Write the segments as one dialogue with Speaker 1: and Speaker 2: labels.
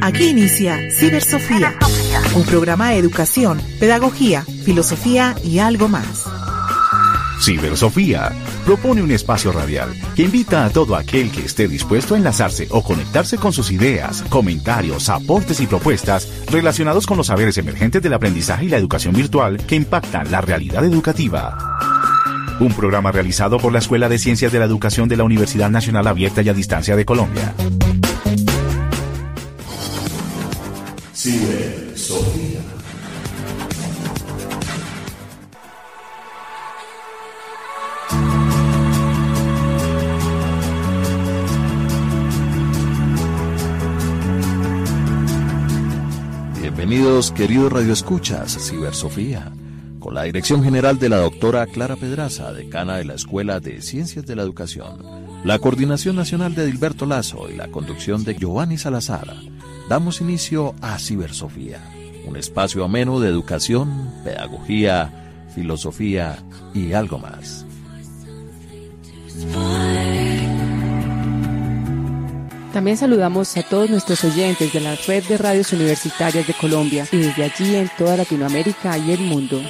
Speaker 1: Aquí inicia Cibersofía, un programa de educación, pedagogía, filosofía y algo más.
Speaker 2: Cibersofía propone un espacio radial que invita a todo aquel que esté dispuesto a enlazarse o conectarse con sus ideas, comentarios, aportes y propuestas relacionados con los saberes emergentes del aprendizaje y la educación virtual que impactan la realidad educativa. Un programa realizado por la Escuela de Ciencias de la Educación de la Universidad Nacional Abierta y a Distancia de Colombia. Cibersofía.
Speaker 3: Bienvenidos, queridos radioescuchas, a Cibersofía, con la dirección general de la doctora Clara Pedraza, decana de la Escuela de Ciencias de la Educación, la coordinación nacional de Edilberto Lazo y la conducción de Giovanni Salazar. Damos inicio a Cibersofía, un espacio ameno de educación, pedagogía, filosofía y algo más.
Speaker 4: También saludamos a todos nuestros oyentes de la Red de Radios Universitarias de Colombia y desde allí en toda Latinoamérica y el mundo.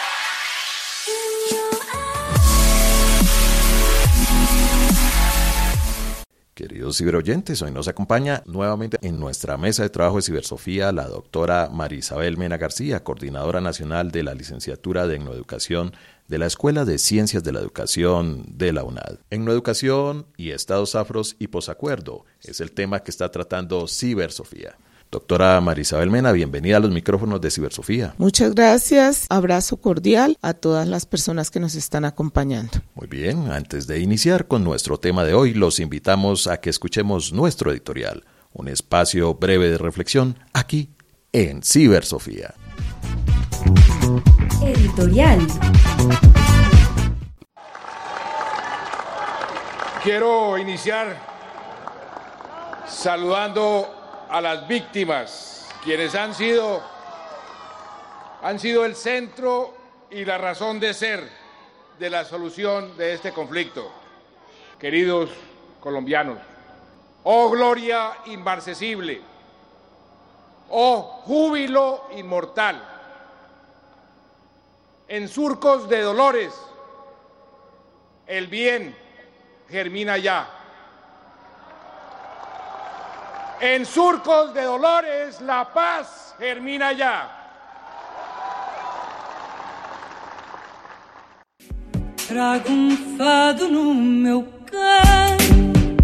Speaker 3: Queridos ciberoyentes, hoy nos acompaña nuevamente en nuestra mesa de trabajo de Cibersofía la doctora María Isabel Mena García, coordinadora nacional de la licenciatura de Etnoeducación de la Escuela de Ciencias de la Educación de la UNAD. Etnoeducación y estados afros y posacuerdo es el tema que está tratando Cibersofía. Doctora María Isabel Mena, bienvenida a los micrófonos de Cibersofía.
Speaker 5: Muchas gracias, abrazo cordial a todas las personas que nos están acompañando.
Speaker 3: Muy bien, antes de iniciar con nuestro tema de hoy, los invitamos a que escuchemos nuestro editorial, un espacio breve de reflexión aquí en Cibersofía.
Speaker 6: Editorial.
Speaker 7: Quiero iniciar saludando a las víctimas, quienes han sido el centro y la razón de ser de la solución de este conflicto. Queridos colombianos, oh gloria inmarcesible, oh júbilo inmortal, en surcos de dolores el bien germina ya. En surcos de dolores la paz germina ya.
Speaker 8: Trago fado no meu canto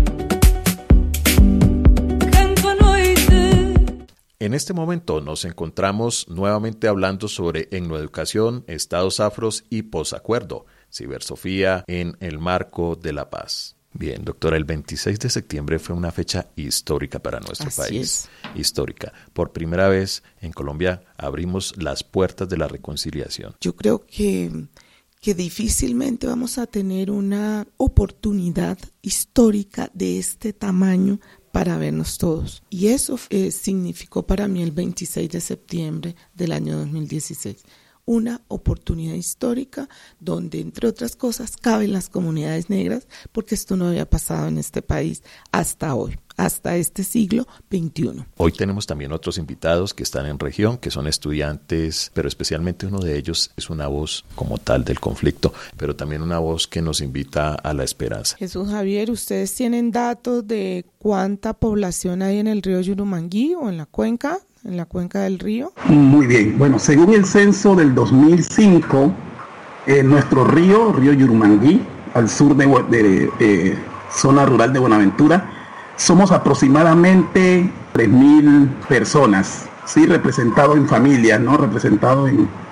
Speaker 8: a noite.
Speaker 3: En este momento nos encontramos nuevamente hablando sobre etnoeducación, estados afros y posacuerdo, Cibersofía en el marco de la paz. Bien, doctora, el 26 de septiembre fue una fecha histórica para nuestro país. Histórica. Por primera vez en Colombia abrimos las puertas de la reconciliación.
Speaker 5: Yo creo que difícilmente vamos a tener una oportunidad histórica de este tamaño para vernos todos. Y eso significó para mí el 26 de septiembre del año 2016. Una oportunidad histórica donde, entre otras cosas, caben las comunidades negras, porque esto no había pasado en este país hasta hoy, hasta este siglo XXI.
Speaker 3: Hoy tenemos también otros invitados que están en región, que son estudiantes, pero especialmente uno de ellos es una voz como tal del conflicto, pero también una voz que nos invita a la esperanza.
Speaker 5: Jesús Javier, ¿ustedes tienen datos de cuánta población hay en el río Yurumanguí o en la cuenca del río?
Speaker 9: Muy bien. Bueno, según el censo del 2005, nuestro río Yurumanguí, al sur de zona rural de Buenaventura, somos aproximadamente 3.000 personas, sí, representados en familias, ¿no? Representados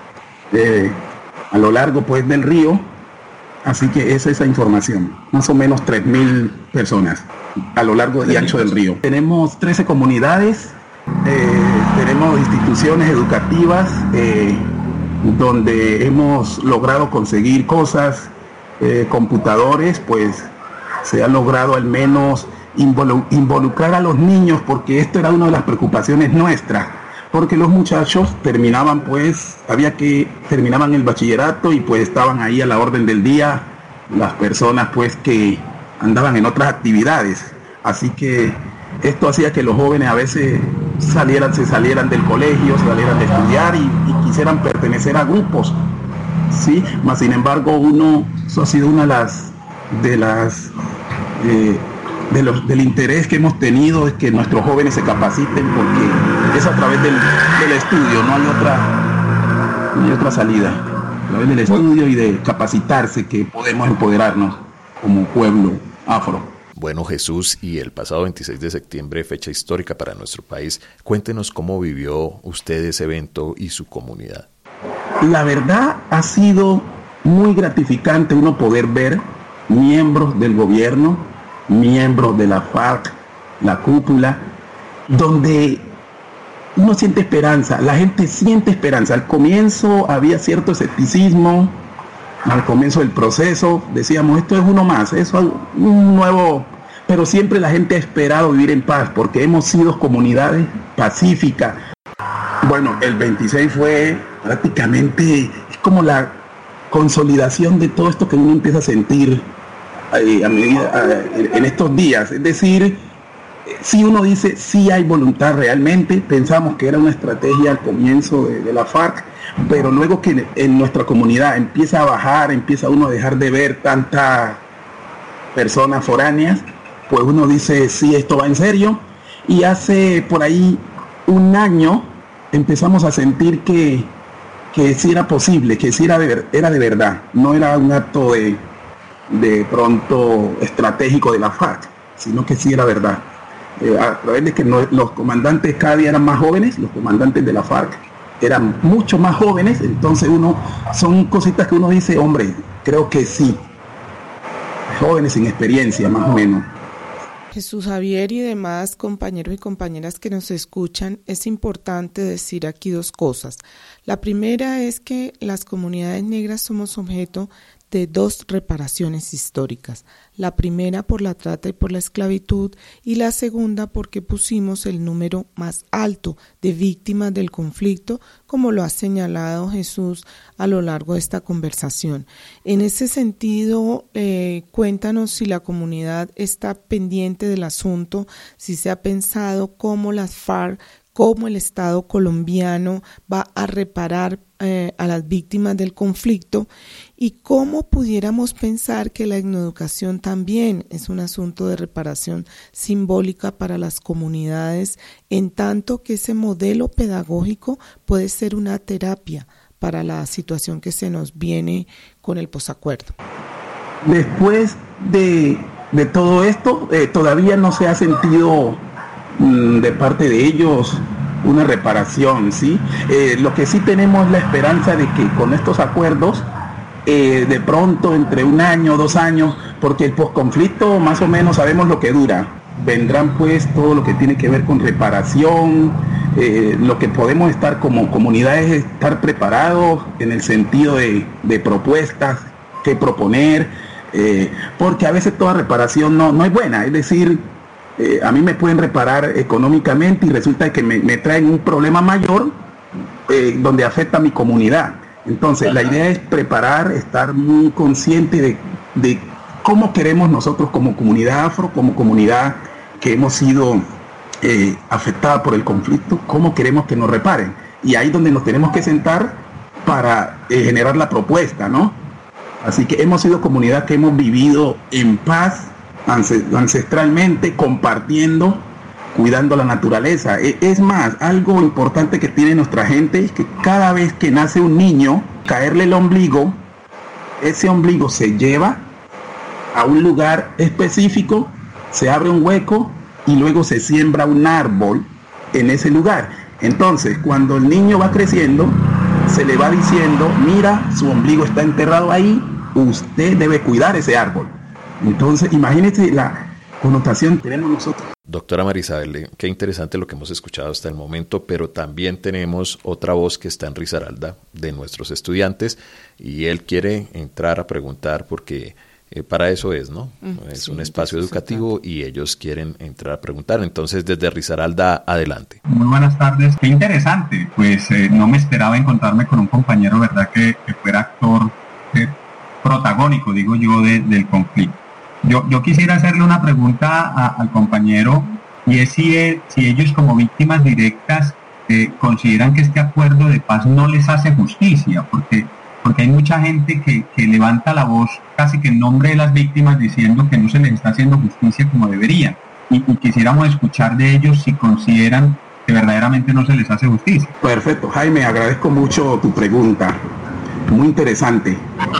Speaker 9: a lo largo, pues, del río. Así que esa es esa información, más o menos 3.000 personas a lo largo y ancho del río. Tenemos 13 comunidades. Tenemos instituciones educativas donde hemos logrado conseguir cosas, computadores, pues se ha logrado al menos involucrar a los niños, porque esto era una de las preocupaciones nuestras, porque los muchachos terminaban el bachillerato y pues estaban ahí a la orden del día, las personas pues que andaban en otras actividades, así que esto hacía que los jóvenes a veces se salieran del colegio, se salieran de estudiar y quisieran pertenecer a grupos, ¿sí? Mas sin embargo eso ha sido una del interés que hemos tenido, es que nuestros jóvenes se capaciten, porque es a través del estudio, no hay otra salida, a través del estudio y de capacitarse que podemos empoderarnos como pueblo afro.
Speaker 3: Bueno, Jesús, y el pasado 26 de septiembre, fecha histórica para nuestro país, cuéntenos cómo vivió usted ese evento y su comunidad.
Speaker 9: La verdad ha sido muy gratificante uno poder ver miembros del gobierno, miembros de la FARC, la cúpula, donde uno siente esperanza, la gente siente esperanza. Al comienzo había cierto escepticismo, al comienzo del proceso decíamos, esto es uno más, eso es un nuevo, pero siempre la gente ha esperado vivir en paz, porque hemos sido comunidades pacíficas. Bueno, el 26 fue prácticamente, es como la consolidación de todo esto que uno empieza a sentir en estos días. Es decir, si uno dice, sí hay voluntad realmente, pensamos que era una estrategia al comienzo de la FARC, pero luego que en nuestra comunidad empieza a bajar, empieza uno a dejar de ver tantas personas foráneas, pues uno dice, sí, esto va en serio. Y hace por ahí un año empezamos a sentir que sí era posible, que sí era de verdad, no era un acto de pronto estratégico de la FARC, sino que sí era verdad. A través de que los comandantes cada día eran más jóvenes, los comandantes de la FARC eran mucho más jóvenes, entonces son cositas que uno dice, hombre, creo que sí, jóvenes sin experiencia más o menos.
Speaker 5: Jesús Javier y demás compañeros y compañeras que nos escuchan, es importante decir aquí dos cosas. La primera es que las comunidades negras somos objeto de dos reparaciones históricas. La primera por la trata y por la esclavitud, y la segunda porque pusimos el número más alto de víctimas del conflicto, como lo ha señalado Jesús a lo largo de esta conversación. En ese sentido, cuéntanos si la comunidad está pendiente del asunto, si se ha pensado cómo las FARC, cómo el Estado colombiano va a reparar a las víctimas del conflicto, y cómo pudiéramos pensar que la etnoeducación también es un asunto de reparación simbólica para las comunidades, en tanto que ese modelo pedagógico puede ser una terapia para la situación que se nos viene con el posacuerdo.
Speaker 9: Después de todo esto, todavía no se ha sentido de parte de ellos una reparación, ¿sí? Lo que sí tenemos es la esperanza de que con estos acuerdos, de pronto entre 1 año, 2 años, porque el posconflicto más o menos sabemos lo que dura, vendrán pues todo lo que tiene que ver con reparación, lo que podemos estar como comunidades es estar preparados en el sentido de propuestas, qué proponer, porque a veces toda reparación no es buena, es decir, a mí me pueden reparar económicamente y resulta que me traen un problema mayor donde afecta a mi comunidad. Entonces, la idea es preparar, estar muy consciente de cómo queremos nosotros como comunidad afro, como comunidad que hemos sido afectada por el conflicto, cómo queremos que nos reparen. Y ahí es donde nos tenemos que sentar para generar la propuesta, ¿no? Así que hemos sido comunidad que hemos vivido en paz, ancestralmente, compartiendo, cuidando la naturaleza. Es más, algo importante que tiene nuestra gente es que cada vez que nace un niño, caerle el ombligo, ese ombligo se lleva a un lugar específico, se abre un hueco y luego se siembra un árbol en ese lugar. Entonces, cuando el niño va creciendo, se le va diciendo, mira, su ombligo está enterrado ahí, usted debe cuidar ese árbol. Entonces, imagínense la connotación que tenemos nosotros.
Speaker 3: Doctora Marisabel, qué interesante lo que hemos escuchado hasta el momento, pero también tenemos otra voz que está en Risaralda de nuestros estudiantes y él quiere entrar a preguntar porque para eso es, ¿no? Es un espacio educativo y ellos quieren entrar a preguntar. Entonces, desde Risaralda, adelante.
Speaker 6: Muy buenas tardes. Qué interesante. Pues no me esperaba encontrarme con un compañero, ¿verdad? Que fuera actor protagónico, digo yo, del conflicto. Yo quisiera hacerle una pregunta al compañero y es si ellos como víctimas directas consideran que este acuerdo de paz no les hace justicia, porque hay mucha gente que levanta la voz casi que en nombre de las víctimas diciendo que no se les está haciendo justicia como deberían, y quisiéramos escuchar de ellos si consideran que verdaderamente no se les hace justicia.
Speaker 9: Perfecto, Jaime, agradezco mucho tu pregunta, muy interesante.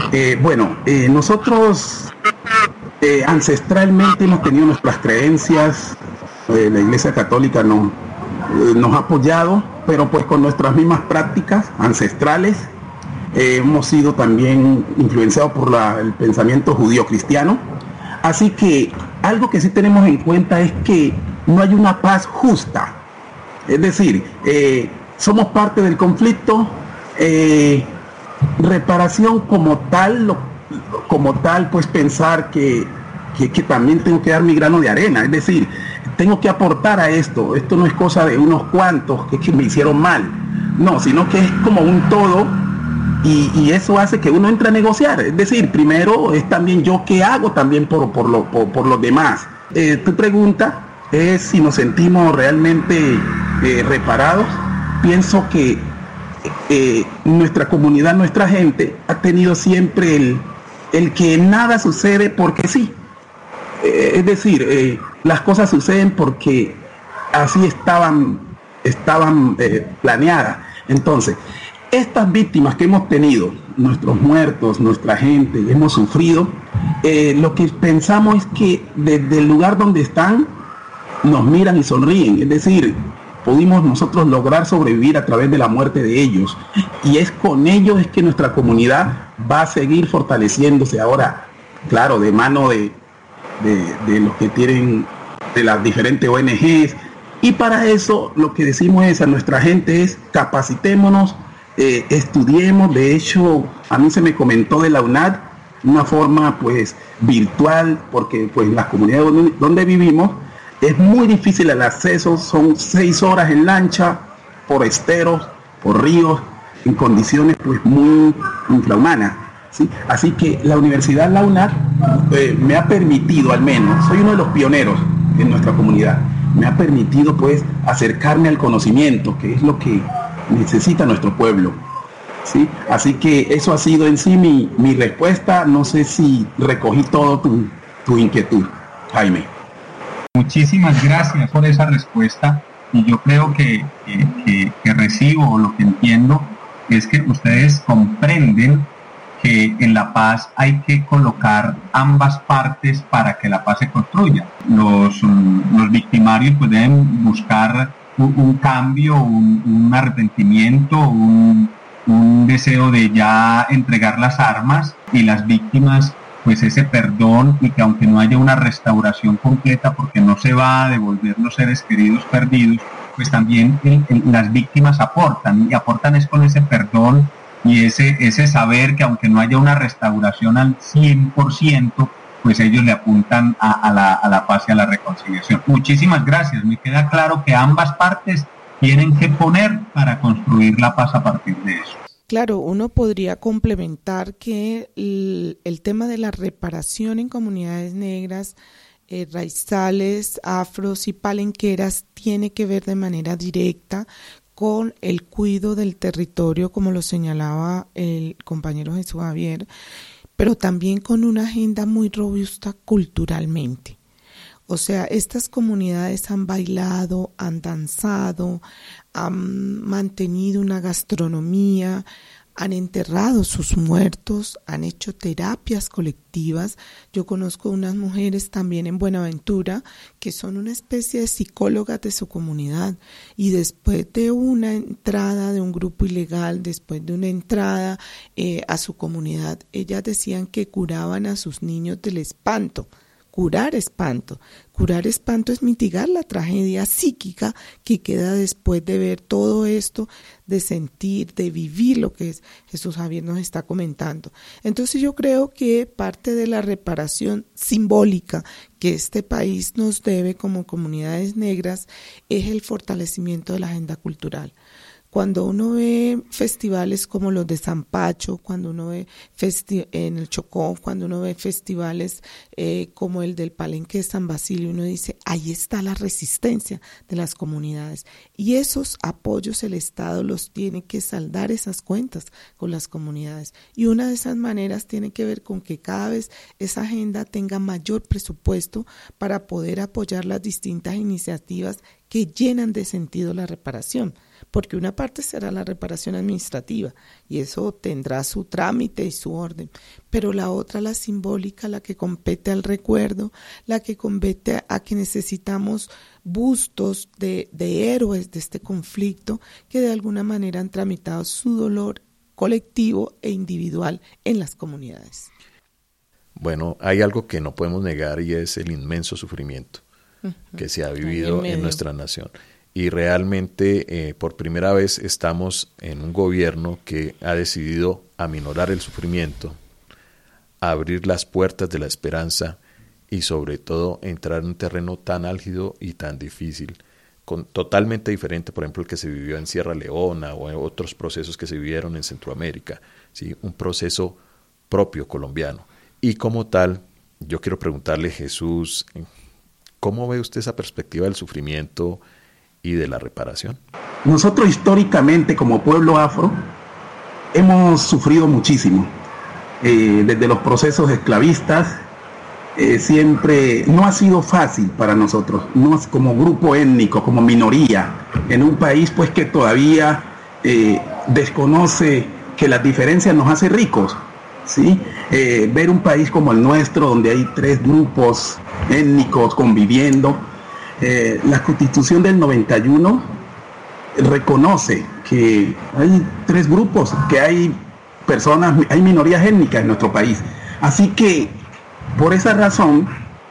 Speaker 9: Nosotros ancestralmente hemos tenido nuestras creencias, la Iglesia Católica nos ha apoyado, pero pues con nuestras mismas prácticas ancestrales hemos sido también influenciados por el pensamiento judío-cristiano. Así que algo que sí tenemos en cuenta es que no hay una paz justa. Es decir, somos parte del conflicto, reparación como tal, pues pensar que también tengo que dar mi grano de arena, es decir, tengo que aportar a esto no es cosa de unos cuantos que me hicieron mal, no, sino que es como un todo, y eso hace que uno entre a negociar, es decir, primero es también yo qué hago también por los demás. Tu pregunta es si nos sentimos realmente reparados. Pienso que nuestra comunidad, nuestra gente ha tenido siempre el que nada sucede porque sí. Es decir, las cosas suceden porque así estaban planeadas. Entonces, estas víctimas que hemos tenido, nuestros muertos, nuestra gente, hemos sufrido, lo que pensamos es que desde el lugar donde están, nos miran y sonríen. Es decir, pudimos nosotros lograr sobrevivir a través de la muerte de ellos, y es con ellos es que nuestra comunidad va a seguir fortaleciéndose ahora, claro, de mano de los que tienen, de las diferentes ONGs, y para eso lo que decimos a nuestra gente es capacitémonos, estudiemos. De hecho, a mí se me comentó de la UNAD una forma pues virtual, porque pues las comunidades donde vivimos es muy difícil el acceso, son 6 horas en lancha, por esteros, por ríos, en condiciones pues muy infrahumanas, ¿sí? Así que la Universidad La UNAD me ha permitido, al menos, soy uno de los pioneros en nuestra comunidad, me ha permitido pues acercarme al conocimiento, que es lo que necesita nuestro pueblo, ¿sí? Así que eso ha sido en sí mi respuesta. No sé si recogí todo tu inquietud, Jaime.
Speaker 6: Muchísimas gracias por esa respuesta, y yo creo que recibo, o lo que entiendo es que ustedes comprenden que en la paz hay que colocar ambas partes para que la paz se construya. Los victimarios pues deben buscar un cambio, un arrepentimiento, un deseo de ya entregar las armas, y las víctimas pues ese perdón, y que aunque no haya una restauración completa, porque no se va a devolver los seres queridos perdidos, pues también las víctimas aportan es con ese perdón y ese saber que aunque no haya una restauración al 100%, pues ellos le apuntan a la paz y a la reconciliación. Muchísimas gracias, me queda claro que ambas partes tienen que poner para construir la paz a partir de eso.
Speaker 5: Claro, uno podría complementar que el tema de la reparación en comunidades negras, raizales, afros y palenqueras tiene que ver de manera directa con el cuidado del territorio, como lo señalaba el compañero Jesús Javier, pero también con una agenda muy robusta culturalmente. O sea, estas comunidades han bailado, han danzado, han mantenido una gastronomía, han enterrado sus muertos, han hecho terapias colectivas. Yo conozco unas mujeres también en Buenaventura que son una especie de psicólogas de su comunidad, y después de una entrada de un grupo ilegal, después de una entrada a su comunidad, ellas decían que curaban a sus niños del espanto. Curar espanto es mitigar la tragedia psíquica que queda después de ver todo esto, de sentir, de vivir lo que Jesús Javier nos está comentando. Entonces yo creo que parte de la reparación simbólica que este país nos debe como comunidades negras es el fortalecimiento de la agenda cultural. Cuando uno ve festivales como los de Zampacho, cuando uno ve en el Chocó, cuando uno ve festivales como el del Palenque de San Basilio, uno dice, ahí está la resistencia de las comunidades. Y esos apoyos el Estado los tiene que saldar esas cuentas con las comunidades. Y una de esas maneras tiene que ver con que cada vez esa agenda tenga mayor presupuesto para poder apoyar las distintas iniciativas que llenan de sentido la reparación, porque una parte será la reparación administrativa y eso tendrá su trámite y su orden, pero la otra, la simbólica, la que compete al recuerdo, la que compete a que necesitamos bustos de héroes de este conflicto que de alguna manera han tramitado su dolor colectivo e individual en las comunidades.
Speaker 3: Bueno, hay algo que no podemos negar y es el inmenso sufrimiento que se ha vivido en nuestra nación. Y realmente por primera vez estamos en un gobierno que ha decidido aminorar el sufrimiento, abrir las puertas de la esperanza y sobre todo entrar en un terreno tan álgido y tan difícil, totalmente diferente, por ejemplo, el que se vivió en Sierra Leona o en otros procesos que se vivieron en Centroamérica, ¿sí? Un proceso propio colombiano. Y como tal, yo quiero preguntarle, Jesús, ¿cómo ve usted esa perspectiva del sufrimiento y de la reparación?
Speaker 9: Nosotros históricamente como pueblo afro hemos sufrido muchísimo. Desde los procesos esclavistas siempre no ha sido fácil para nosotros, no como grupo étnico, como minoría, en un país pues que todavía desconoce que las diferencias nos hacen ricos. ¿Sí? Ver un país como el nuestro, donde hay 3 grupos étnicos conviviendo. La Constitución del 91 reconoce que hay 3 grupos, que hay personas, hay minorías étnicas en nuestro país. Así que, por esa razón,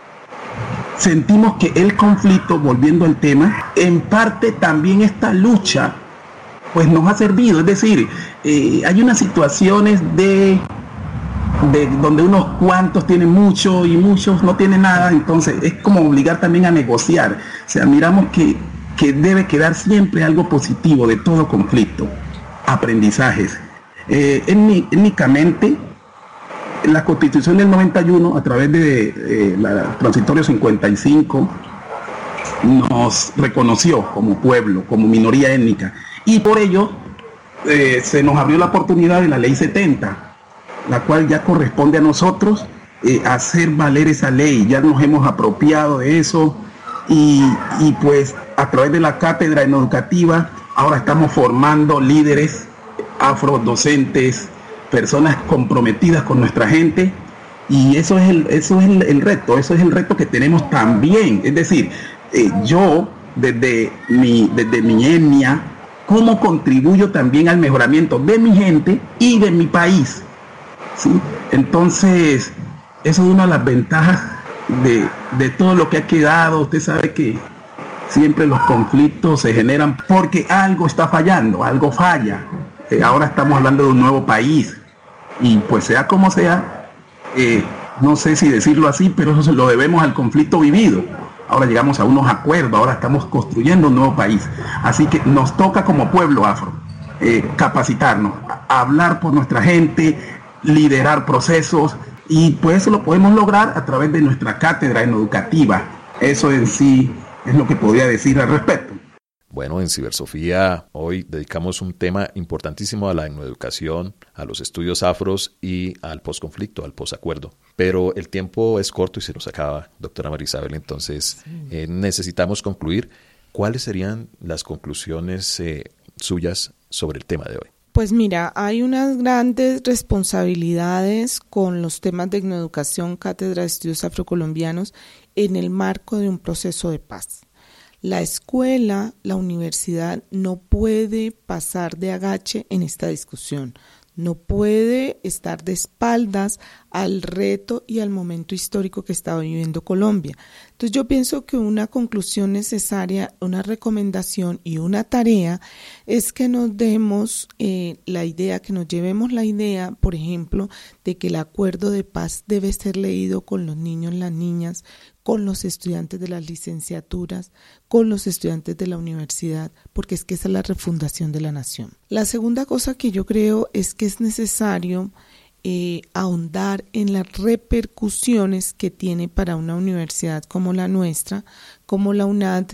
Speaker 9: sentimos que el conflicto, volviendo al tema, en parte también esta lucha, pues nos ha servido. Es decir, hay unas situaciones de donde unos cuantos tienen mucho y muchos no tienen nada, entonces es como obligar también a negociar. O sea, miramos que debe quedar siempre algo positivo de todo conflicto, aprendizajes. Étnicamente, la Constitución del 91, a través de la Transitorio 55, nos reconoció como pueblo, como minoría étnica, y por ello se nos abrió la oportunidad de la Ley 70, la cual ya corresponde a nosotros hacer valer esa ley. Ya nos hemos apropiado de eso y pues a través de la cátedra educativa ahora estamos formando líderes afrodocentes, personas comprometidas con nuestra gente, y eso es el reto, eso es el reto que tenemos también. Es decir, yo desde mi etnia, cómo contribuyo también al mejoramiento de mi gente y de mi país. ¿Sí? Entonces, eso es una de las ventajas de todo lo que ha quedado. Usted sabe que siempre los conflictos se generan porque algo está fallando, algo falla. Ahora estamos hablando de un nuevo país y pues sea como sea, no sé si decirlo así, pero eso se lo debemos al conflicto vivido. Ahora llegamos a unos acuerdos, ahora estamos construyendo un nuevo país. Así que nos toca como pueblo afro capacitarnos, hablar por nuestra gente, liderar procesos, y pues eso lo podemos lograr a través de nuestra cátedra educativa. Eso en sí es lo que podría decir al respecto.
Speaker 3: Bueno, en Cibersofía hoy dedicamos un tema importantísimo a la etnoeducación, a los estudios afros y al posconflicto, al posacuerdo. Pero el tiempo es corto y se nos acaba, doctora Marisabel, entonces necesitamos concluir. ¿Cuáles serían las conclusiones suyas sobre el tema de hoy?
Speaker 5: Pues mira, hay unas grandes responsabilidades con los temas de etnoeducación, cátedra de estudios afrocolombianos, en el marco de un proceso de paz. La escuela, la universidad no puede pasar de agache en esta discusión, no puede estar de espaldas al reto y al momento histórico que está viviendo Colombia. Entonces yo pienso que una conclusión necesaria, una recomendación y una tarea es que nos demos la idea, que nos llevemos la idea, por ejemplo, de que el acuerdo de paz debe ser leído con los niños, las niñas, con los estudiantes de las licenciaturas, con los estudiantes de la universidad, porque es que esa es la refundación de la nación. La segunda cosa que yo creo es que es necesario ahondar en las repercusiones que tiene para una universidad como la nuestra, como la UNAD,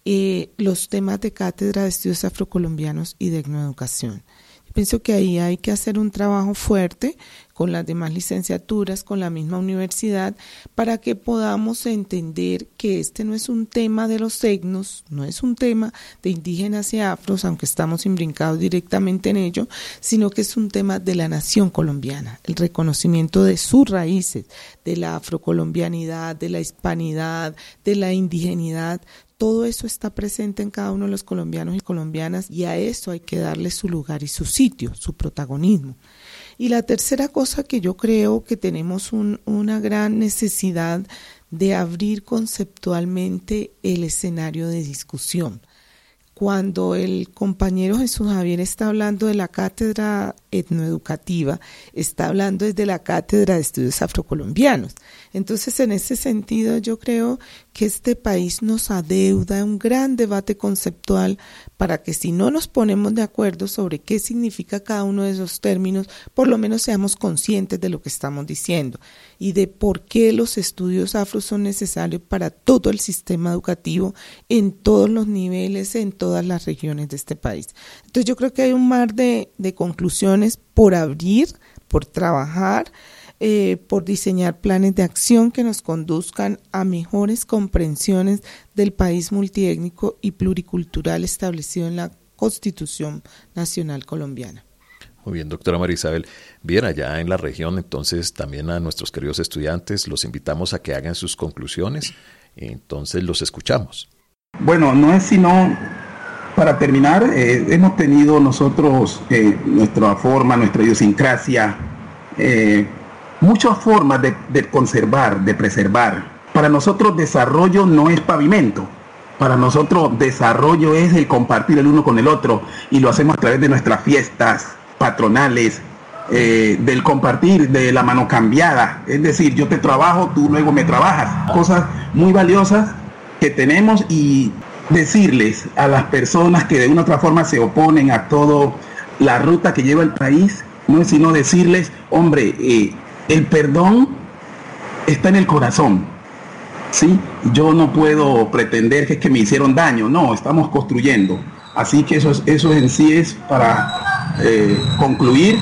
Speaker 5: los temas de cátedra de estudios afrocolombianos y de etnoeducación. Pienso que ahí hay que hacer un trabajo fuerte con las demás licenciaturas, con la misma universidad, para que podamos entender que este no es un tema de los etnos, no es un tema de indígenas y afros, aunque estamos imbrincados directamente en ello, sino que es un tema de la nación colombiana, el reconocimiento de sus raíces, de la afrocolombianidad, de la hispanidad, de la indigenidad. Todo eso está presente en cada uno de los colombianos y colombianas, y a eso hay que darle su lugar y su sitio, su protagonismo. Y la tercera cosa que yo creo que tenemos una gran necesidad de abrir conceptualmente el escenario de discusión. Cuando el compañero Jesús Javier está hablando de la cátedra etnoeducativa, está hablando desde la cátedra de estudios afrocolombianos. Entonces, en ese sentido, yo creo que este país nos adeuda un gran debate conceptual para que si no nos ponemos de acuerdo sobre qué significa cada uno de esos términos, por lo menos seamos conscientes de lo que estamos diciendo y de por qué los estudios afro son necesarios para todo el sistema educativo en todos los niveles, en todas las regiones de este país. Entonces yo creo que hay un mar de conclusiones por abrir, por trabajar, por diseñar planes de acción que nos conduzcan a mejores comprensiones del país multiétnico y pluricultural establecido en la Constitución Nacional Colombiana.
Speaker 3: Muy bien, doctora María Isabel. Bien, allá en la región, entonces también a nuestros queridos estudiantes los invitamos a que hagan sus conclusiones, entonces los escuchamos.
Speaker 9: Bueno, no es sino, para terminar, hemos tenido nosotros nuestra forma, nuestra idiosincrasia, muchas formas de conservar, de preservar. Para nosotros desarrollo no es pavimento, para nosotros desarrollo es el compartir el uno con el otro, y lo hacemos a través de nuestras fiestas patronales, del compartir, de la mano cambiada, es decir, yo te trabajo, tú luego me trabajas, cosas muy valiosas que tenemos, y decirles a las personas que de una u otra forma se oponen a toda la ruta que lleva el país, no es sino decirles, hombre, el perdón está en el corazón, ¿sí? Yo no puedo pretender que es que me hicieron daño, no, estamos construyendo. Así que eso en sí es para concluir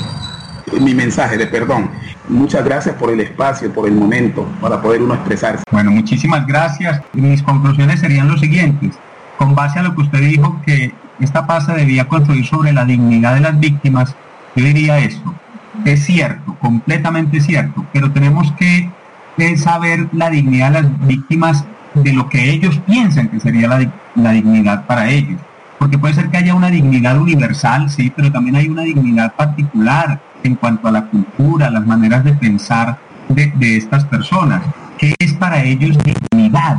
Speaker 9: mi mensaje de perdón. Muchas gracias por el espacio, por el momento, para poder uno expresarse.
Speaker 6: Bueno, muchísimas gracias. Mis conclusiones serían los siguientes. Con base a lo que usted dijo, que esta paz se debía construir sobre la dignidad de las víctimas, yo diría esto. Es cierto, completamente cierto, pero tenemos que saber la dignidad de las víctimas de lo que ellos piensan que sería la dignidad para ellos. Porque puede ser que haya una dignidad universal, sí, pero también hay una dignidad particular en cuanto a la cultura, las maneras de pensar de estas personas. ¿Qué es para ellos dignidad?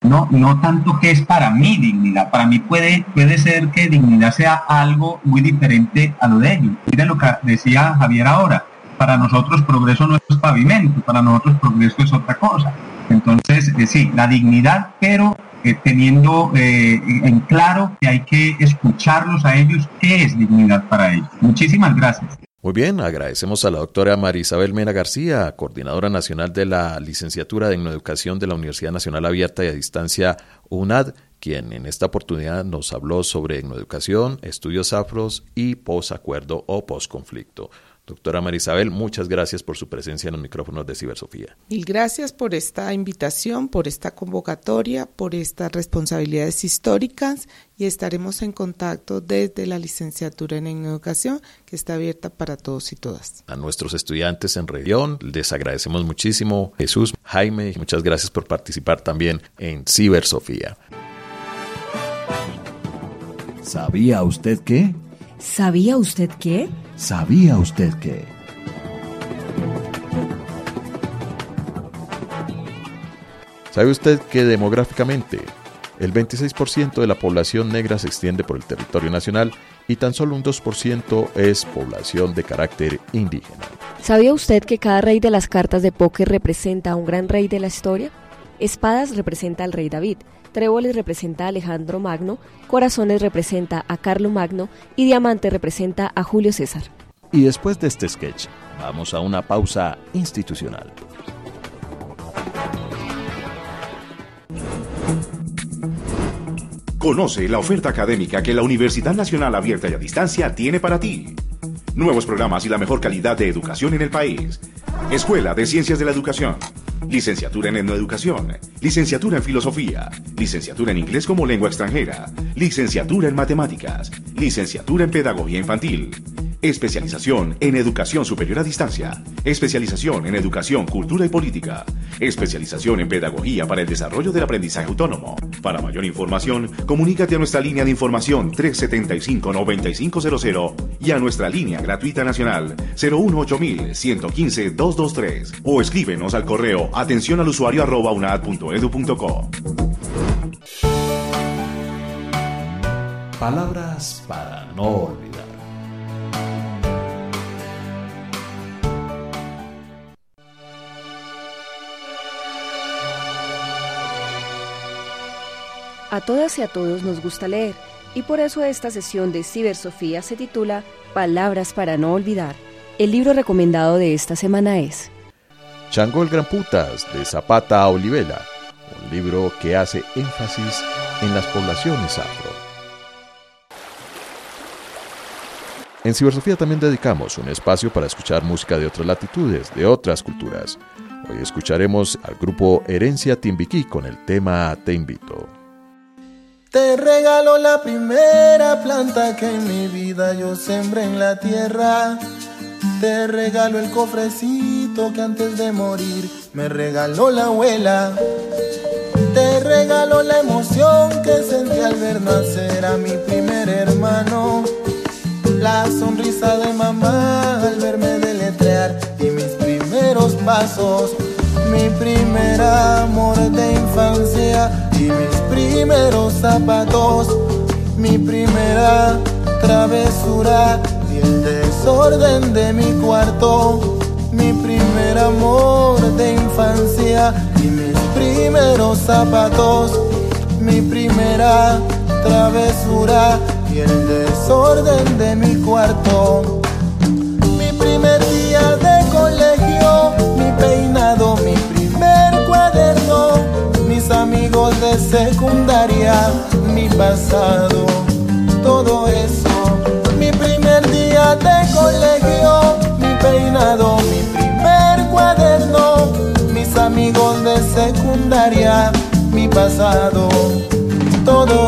Speaker 6: No tanto qué es para mí dignidad. Para mí puede ser que dignidad sea algo muy diferente a lo de ellos. Mira lo que decía Javier ahora. Para nosotros progreso no es pavimento, para nosotros progreso es otra cosa. Entonces, sí, la dignidad, pero teniendo en claro que hay que escucharlos a ellos, qué es dignidad para ellos. Muchísimas gracias.
Speaker 3: Muy bien, agradecemos a la doctora María Isabel Mena García, coordinadora nacional de la licenciatura de Etnoeducación de la Universidad Nacional Abierta y a Distancia UNAD, quien en esta oportunidad nos habló sobre etnoeducación, estudios afros y posacuerdo o posconflicto. Doctora María Isabel, muchas gracias por su presencia en los micrófonos de Cibersofía.
Speaker 5: Mil gracias por esta invitación, por esta convocatoria, por estas responsabilidades históricas, y estaremos en contacto desde la licenciatura en Etnoeducación, que está abierta para todos y todas.
Speaker 3: A nuestros estudiantes en región les agradecemos muchísimo. Jesús, Jaime, muchas gracias por participar también en Cibersofía.
Speaker 2: ¿Sabía usted qué?
Speaker 10: ¿Sabía usted qué?
Speaker 2: ¿Sabía usted qué?
Speaker 3: ¿Sabe usted que demográficamente el 26% de la población negra se extiende por el territorio nacional y tan solo un 2% es población de carácter indígena?
Speaker 10: ¿Sabía usted que cada rey de las cartas de póker representa a un gran rey de la historia?
Speaker 11: Espadas representa al rey David, Tréboles representa a Alejandro Magno, Corazones representa a Carlo Magno y Diamante representa a Julio César.
Speaker 3: Y después de este sketch, vamos a una pausa institucional.
Speaker 2: Conoce la oferta académica que la Universidad Nacional Abierta y a Distancia tiene para ti. Nuevos programas y la mejor calidad de educación en el país. Escuela de Ciencias de la Educación. Licenciatura en Etnoeducación. Licenciatura en Filosofía. Licenciatura en Inglés como Lengua Extranjera. Licenciatura en Matemáticas. Licenciatura en Pedagogía Infantil. Especialización en Educación Superior a Distancia. Especialización en Educación, Cultura y Política. Especialización en Pedagogía para el Desarrollo del Aprendizaje Autónomo. Para mayor información, comunícate a nuestra línea de información 375-9500 y a nuestra línea gratuita nacional 018-115-223 o escríbenos al correo atencionalusuario@unad.edu.co.
Speaker 3: Palabras para no olvidar.
Speaker 11: A todas y a todos nos gusta leer, y por eso esta sesión de Cibersofía se titula Palabras para no olvidar. El libro recomendado de esta semana es
Speaker 3: Chango el Gran Putas, de Zapata a Olivela, un libro que hace énfasis en las poblaciones afro. En Cibersofía también dedicamos un espacio para escuchar música de otras latitudes, de otras culturas. Hoy escucharemos al grupo Herencia Timbiquí con el tema Te Invito.
Speaker 12: Te regalo la primera planta que en mi vida yo sembré en la tierra. Te regalo el cofrecito que antes de morir me regaló la abuela. Te regalo la emoción que sentí al ver nacer a mi primer hermano. La sonrisa de mamá al verme deletrear y mis primeros pasos. Mi primer amor de infancia y mis primeros zapatos. Mi primera travesura y el desorden de mi cuarto. Mi primer amor de infancia y mis primeros zapatos. Mi primera travesura y el desorden de mi cuarto. Mi primer día de colegio, mi peinado, mi primer cuaderno, mis amigos de secundaria, mi pasado, todo eso. Mi primer día de colegio, mi peinado, mi primer cuaderno, mis amigos de secundaria, mi pasado, todo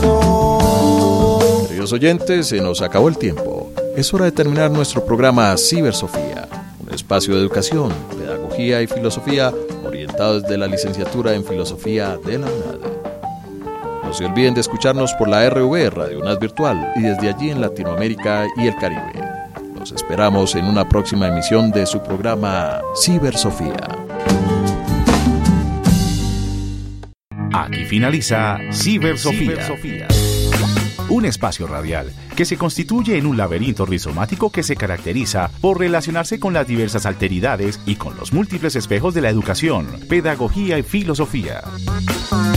Speaker 12: eso.
Speaker 3: Queridos oyentes, se nos acabó el tiempo. Es hora de terminar nuestro programa Cibersofía, un espacio de educación, pedagogía y filosofía orientado desde la licenciatura en Filosofía de la UNAD. No se olviden de escucharnos por la RV, Radio UNAD Virtual, y desde allí en Latinoamérica y el Caribe. Los esperamos en una próxima emisión de su programa Cibersofía.
Speaker 2: Aquí finaliza Cibersofía. Un espacio radial que se constituye en un laberinto rizomático que se caracteriza por relacionarse con las diversas alteridades y con los múltiples espejos de la educación, pedagogía y filosofía.